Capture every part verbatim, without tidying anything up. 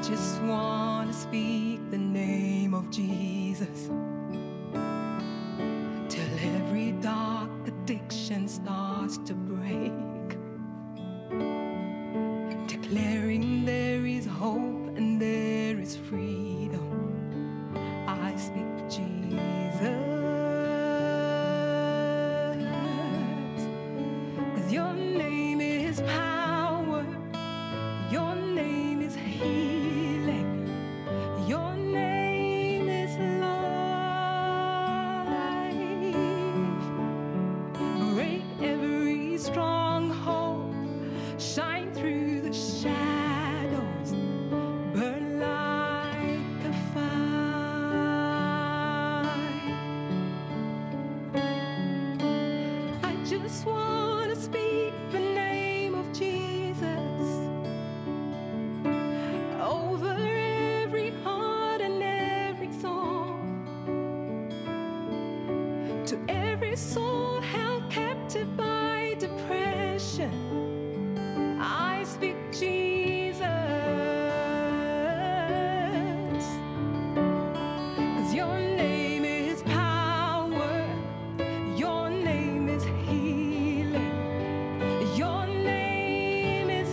just want to speak the name of Jesus till every dark addiction starts to break, declaring there is hope and there is freedom. I speak Jesus, 'cause your name is power, your name is healing, your name is life. Break every stronghold, shine through the shadows, burn like a fire. I just want to speak the name of Jesus over every heart and every soul, to every soul held captive by depression. I speak Jesus, 'cause your name is power, your name is healing, your name is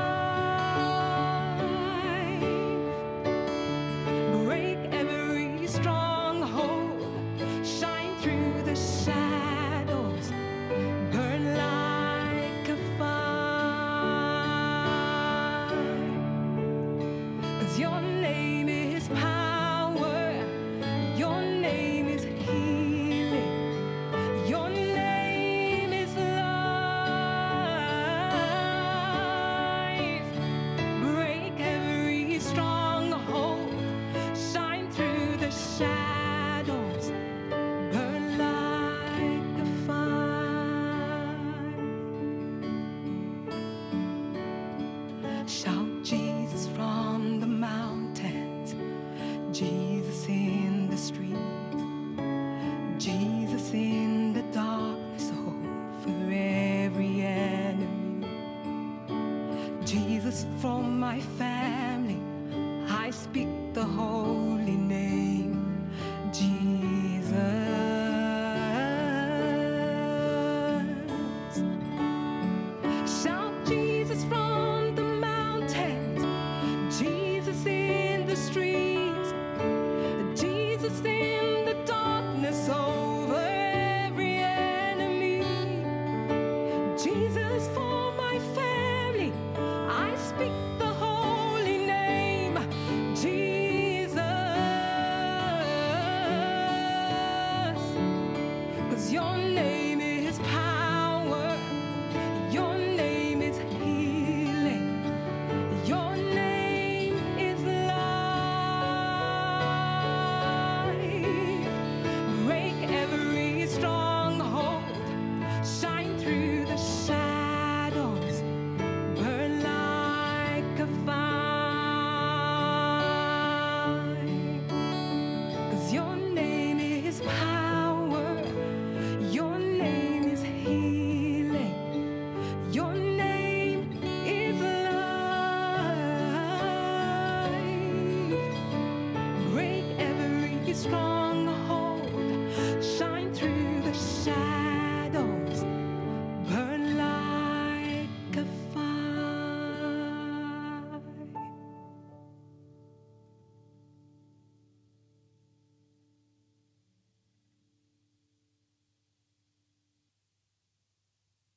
life. Break every stronghold, shine through the shadows, burn like a fire. 'Cause your name is power, your name is healing, your name is life. Break every stronghold, shine through the shadows, burn like a fire. Shout Jesus from the mountains, Jesus in the streets, Jesus in the darkness over every enemy. Jesus from my family, I speak the holy name